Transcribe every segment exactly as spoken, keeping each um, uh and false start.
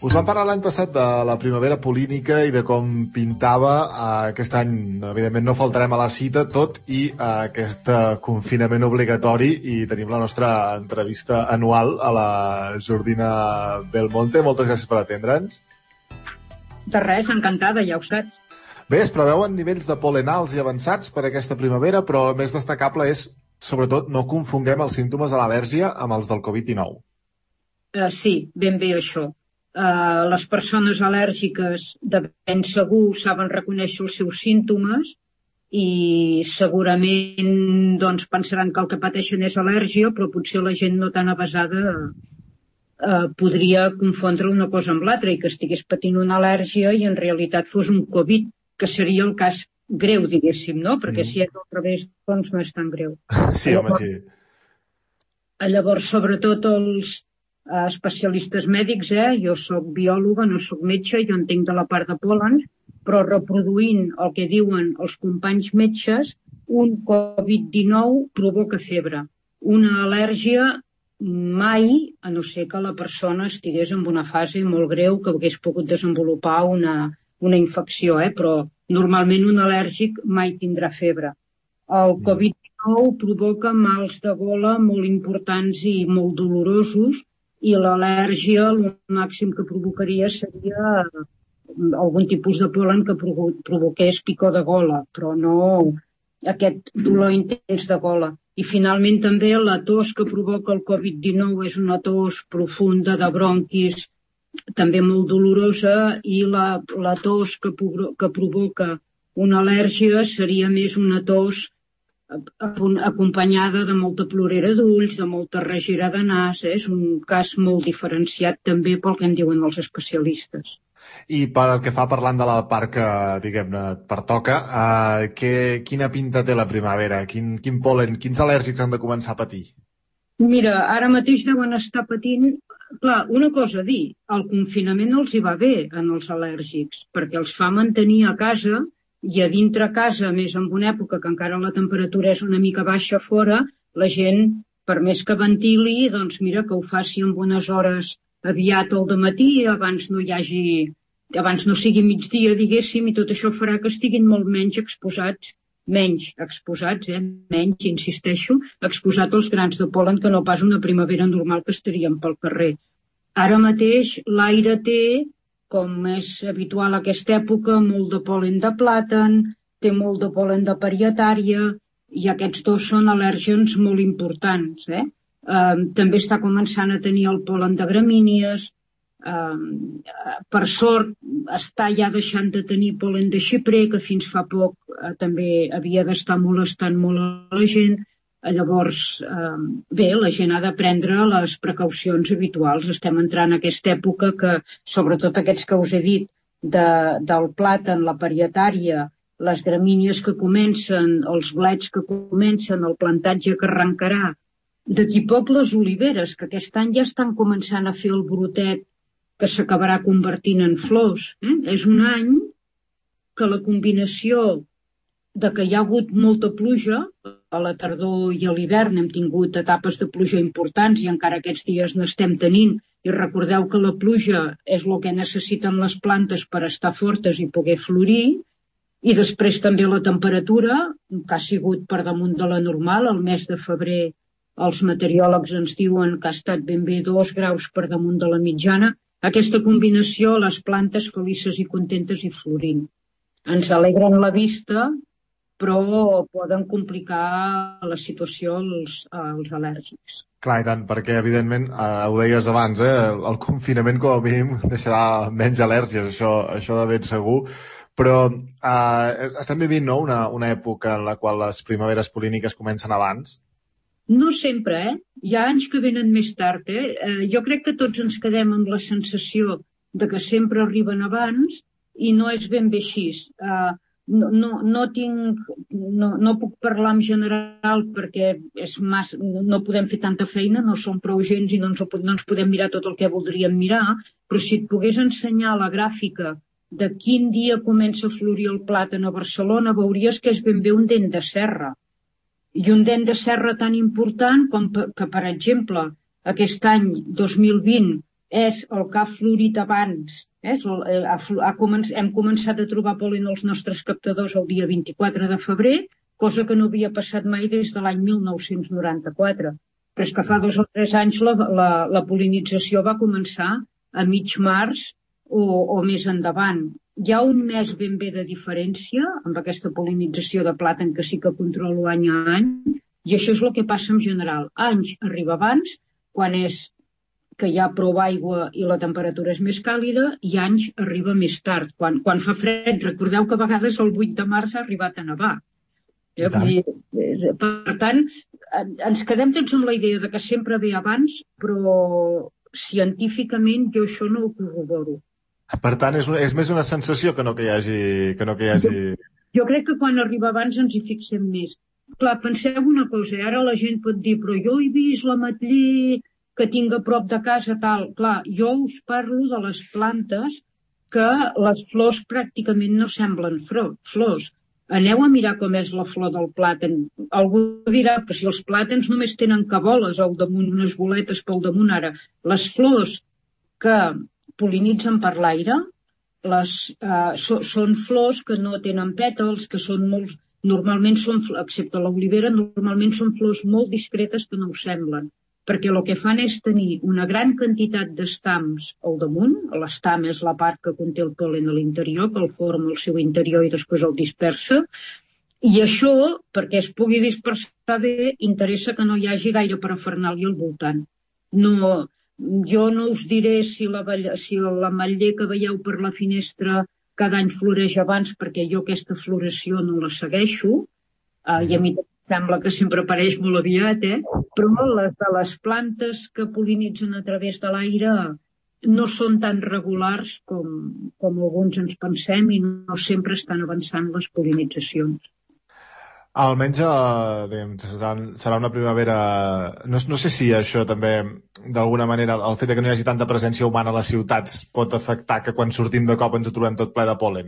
Us vam parlar l'any passat de la primavera polínica i de com pintava. Aquest any, evidentment, no faltarem a la cita, tot i aquest confinament obligatori, i tenim la nostra entrevista anual a la Jordina Belmonte. Moltes gràcies per atendre'ns. De res, encantada, ja ho saps. Bé, es preveuen nivells de pol·len alts i avançats per aquesta primavera, però el més destacable és, sobretot, no confonguem els símptomes de l'al·lèrgia amb els del covid dinou. Uh, sí, ben bé això. Uh, les persones al·lèrgiques de ben segur saben reconèixer els seus símptomes i segurament doncs, pensaran que el que pateixen és al·lèrgia, però potser la gent no tan avesada uh, podria confondre una cosa amb l'altra i que estigués patint una al·lèrgia i en realitat fos un Covid, que seria el cas greu, diguéssim, no? Perquè mm. si és al revés, doncs no és tan greu. Sí, home, sí. Llavors, sobretot els especialistes mèdics, eh? Jo sóc biòloga, no sóc metge, jo entenc de la part de pol·len, però reproduint el que diuen els companys metges, un covid dinou provoca febre. Una al·lèrgia mai, a no ser que la persona estigués en una fase molt greu que hagués pogut desenvolupar una, una infecció, eh? Però normalment un al·lèrgic mai tindrà febre. El covid dinou provoca mals de gola molt importants i molt dolorosos, i l'al·lèrgia, el màxim que provocaria seria algun tipus de pol·len que provoqués picor de gola, però no aquest dolor intens de gola. I finalment també la tos que provoca el covid dinou és una tos profunda de bronquis, també molt dolorosa, i la, la tos que, que provoca una al·lèrgia seria més una tos acompanyada de molta plorera d'ulls, de molta regera de nas, eh? És un cas molt diferenciat també pel que en diuen els especialistes. I pel que fa, parlant de la part que, diguem-ne, pertoca, eh, que, quina pinta té la primavera? Quin, quin pol·len, quins al·lèrgics han de començar a patir? Mira, ara mateix deuen estar patint. Clar, una cosa a dir, el confinament els hi va bé en els al·lèrgics, perquè els fa mantenir a casa. I a dintre casa, més en una època que encara la temperatura és una mica baixa fora, la gent, per més que ventili, doncs mira que ho faci en unes hores aviat al dematí, abans no hi hagi, abans no sigui migdia, diguéssim, i tot això farà que estiguin molt menys exposats, menys exposats, eh? menys, insisteixo, exposats als grans de pol·len que no pas una primavera normal que estaríem pel carrer. Ara mateix l'aire té, com és habitual a aquesta època, molt de pol·len de plàtan, té molt de pol·len de parietària, i aquests dos són al·lèrgens molt importants. Eh? Eh, també està començant a tenir el pol·len de gramínies, eh, per sort està ja deixant de tenir pol·len de xiprer, que fins fa poc eh, també havia d'estar molestant molt a la gent. Llavors, eh, bé, la gent ha de prendre les precaucions habituals. Estem entrant en aquesta època que, sobretot aquests que us he dit, de, del plàtan, la parietària, les gramínies que comencen, els blets que comencen, el plantatge que arrencarà, d'aquí poc les oliveres, que aquest any ja estan començant a fer el brotet que s'acabarà convertint en flors. Eh? És un any que la combinació de que hi ha hagut molta pluja, a la tardor i a l'hivern hem tingut etapes de pluja importants i encara aquests dies n'estem tenint, i recordeu que la pluja és el que necessiten les plantes per estar fortes i poder florir, i després també la temperatura, que ha sigut per damunt de la normal. El mes de febrer els meteoròlegs ens diuen que ha estat ben bé dos graus per damunt de la mitjana. Aquesta combinació, les plantes felices i contentes i florint. Ens alegren la vista, però poden complicar la situació als, als al·lèrgics. Clar, i tant, perquè evidentment, eh, ho deies abans, eh, el confinament com a mínim deixarà menys al·lèrgies, això, això de ben segur, però eh, estem vivint, no?, una, una època en la qual les primaveres pol·líniques comencen abans. No sempre, eh? Hi ha anys que venen més tard, eh? eh jo crec que tots ens quedem amb la sensació de que sempre arriben abans i no és ben bé així. Eh, No, no, no tinc, no, no puc parlar en general perquè és massa, no podem fer tanta feina, no som prou gens i no ens, no ens podem mirar tot el que voldríem mirar, però si et pogués ensenyar la gràfica de quin dia comença a florir el plàtan a Barcelona, veuries que és ben bé un dent de serra. I un dent de serra tan important com que, per exemple, aquest any dos mil vint és el que ha florit abans. Eh? Ha, ha començ, hem començat a trobar pol·len als nostres captadors el dia vint-i-quatre de febrer, cosa que no havia passat mai des de l'any mil nou-cents noranta-quatre. Però és que fa dos o tres anys la, la, la pol·linització va començar a mig març o, o més endavant. Hi ha un mes ben bé de diferència amb aquesta pol·linització de plàtan que sí que controlo any a any, i això és el que passa en general. Anys arriba abans, quan és que hi ha prou aigua i la temperatura és més càlida, i anys arriba més tard. Quan, quan fa fred, recordeu que a vegades el vuit de març ha arribat a nevar. Eh? Per tant, ens quedem tots amb la idea de que sempre ve abans, però científicament jo això no ho corroboro. Per tant, és, és més una sensació que no que hi hagi... Que no que hi hagi... Jo, jo crec que quan arriba abans ens hi fixem més. Clar, penseu una cosa, ara la gent pot dir, però jo he vist l'ametller que tinc a prop de casa, tal. Clar, jo us parlo de les plantes que les flors pràcticament no semblen flors. Aneu a mirar com és la flor del plàtan. Algú dirà, però si els plàtans només tenen caboles al damunt, unes boletes pel damunt. Ara, les flors que pol·linitzen per l'aire, les, eh, so, són flors que no tenen pètals, que són molt, normalment són, excepte l'olivera, normalment són flors molt discretes que no ho semblen, perquè el que fan és tenir una gran quantitat d'estams al damunt. L'estam és la part que conté el pol·len a l'interior, que el forma al seu interior i després el dispersa, i això, perquè es pugui dispersar bé, interessa que no hi hagi gaire parafernàlia al voltant. No, jo no us diré si la, si l'ametller que veieu per la finestra cada any floreix abans, perquè jo aquesta floració no la segueixo, uh, i a mi sembla que sempre apareix molt aviat, eh? Però les de les plantes que pol·linitzen a través de l'aire no són tan regulars com, com alguns ens pensem, i no sempre estan avançant les pol·linitzacions. Almenys eh, diguem, serà una primavera... No, no sé si això també, d'alguna manera, el fet que no hi hagi tanta presència humana a les ciutats pot afectar que quan sortim de cop ens ho trobem tot ple de pol·len.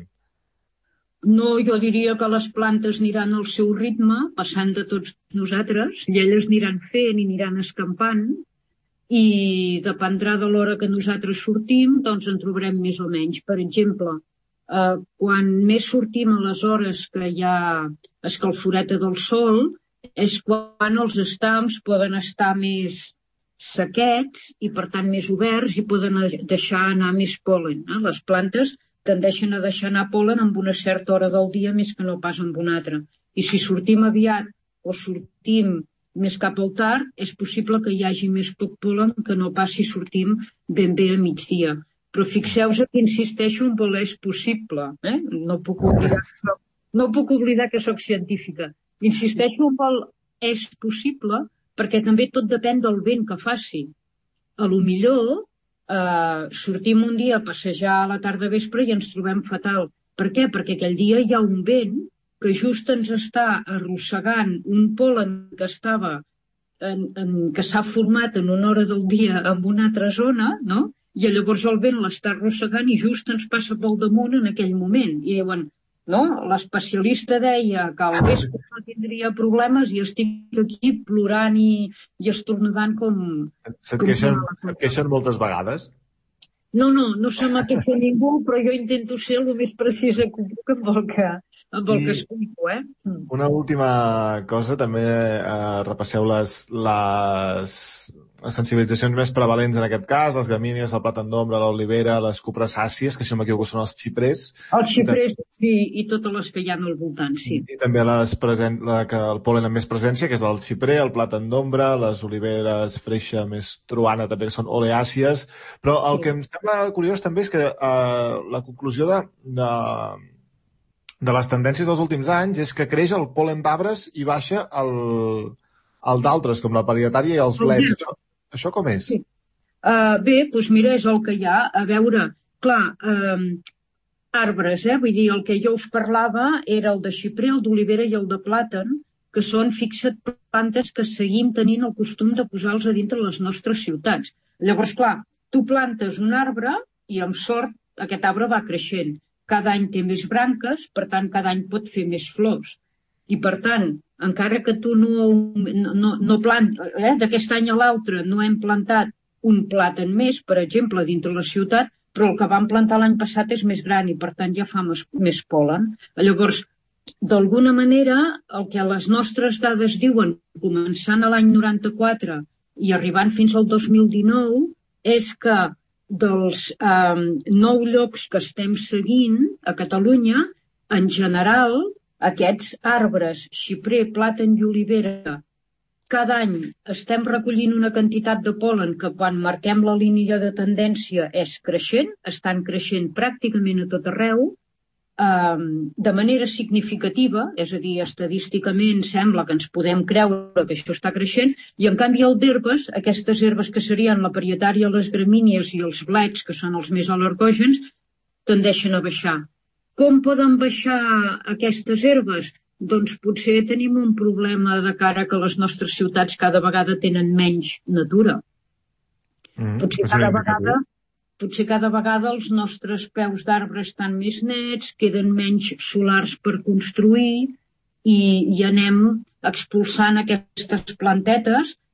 No, jo diria que les plantes aniran al seu ritme, passant de tots nosaltres, i elles aniran fent i aniran escampant, i dependrà de l'hora que nosaltres sortim, doncs en trobarem més o menys. Per exemple, eh, quan més sortim a les hores que hi ha escalforeta del sol, és quan els estams poden estar més sequets i, per tant, més oberts, i poden deixar anar més pol·len. Eh? Les plantes tendeixen a deixar anar pol·len amb una certa hora del dia més que no pas amb una altra. I si sortim aviat o sortim més cap al tard, és possible que hi hagi més poc pol·len que no pas si sortim ben bé a migdia. Però fixeu-vos que insisteixo en voler és possible. Eh? No puc oblidar que soc, no puc oblidar que soc científica. Insisteixo en voler és possible perquè també tot depèn del vent que faci. A lo millor Uh, sortim un dia a passejar a la tarda vespre i ens trobem fatal. Per què? Perquè aquell dia hi ha un vent que just ens està arrossegant un pol·len que estava en, en, que s'ha format en una hora del dia en una altra zona, no? I llavors el vent l'està arrossegant i just ens passa pel damunt en aquell moment. I diuen, no? L'especialista deia que al vespre no tindria problemes i estic aquí plorant i, i estornudant com... Se't queixen, se't queixen moltes vegades? No, no, no se m'ha queixat ningú, però jo intento ser el més precisa que puc amb el que, amb el I que explico, eh? Una última cosa, també eh, repasseu les, les, les sensibilitzacions més prevalents en aquest cas, les gramínies, el plàtan d'ombra, l'olivera, les cupressàcies, que si no m'equivoco són els xiprers. Els xiprers, sí, i totes les que hi ha al voltant, sí. I també les present, la que el pol·len amb més presència, que és el xiprer, el plàtan d'ombra, les oliveres freixa més truana, també que són oleàcies. Però el sí. que em sembla curiós també és que eh, la conclusió de, de, de les tendències dels últims anys és que creix el pol·len d'arbres i baixa el, el d'altres, com la parietària i els blets. Això, això com és? Sí. Uh, bé, doncs mira, és el que hi ha. A veure, clar, uh, arbres, eh? Vull dir, el que jo us parlava era el de xiprer, el d'olivera i el de plàtan, que són, fixa't, plantes que seguim tenint el costum de posar-los a dintre les nostres ciutats. Llavors, clar, tu plantes un arbre i, amb sort, aquest arbre va creixent. Cada any té més branques, per tant, cada any pot fer més flors. I, per tant, encara que tu no, no, no plant, eh, d'aquest any a l'altre no hem plantat un plàtan més, per exemple, dintre la ciutat, però el que vam plantar l'any passat és més gran i, per tant, ja fa més, més pol·len. Llavors, d'alguna manera, el que les nostres dades diuen, començant a l'any noranta-quatre i arribant fins al dos mil dinou, és que dels eh, nou llocs que estem seguint a Catalunya, en general, aquests arbres, xiprer, plàtan i olivera, cada any estem recollint una quantitat de pol·len que quan marquem la línia de tendència és creixent, estan creixent pràcticament a tot arreu, de manera significativa, és a dir, estadísticament sembla que ens podem creure que això està creixent, i en canvi el d'herbes, aquestes herbes que serien la parietària, les gramínies i els blecs, que són els més al·lergògens, tendeixen a baixar. Com poden baixar aquestes herbes? Doncs potser tenim un problema de cara que les nostres ciutats cada vegada tenen menys natura. Mm, potser cada vegada... Potser cada vegada els nostres peus d'arbre estan més nets, queden menys solars per construir i, i anem expulsant aquestes plantetes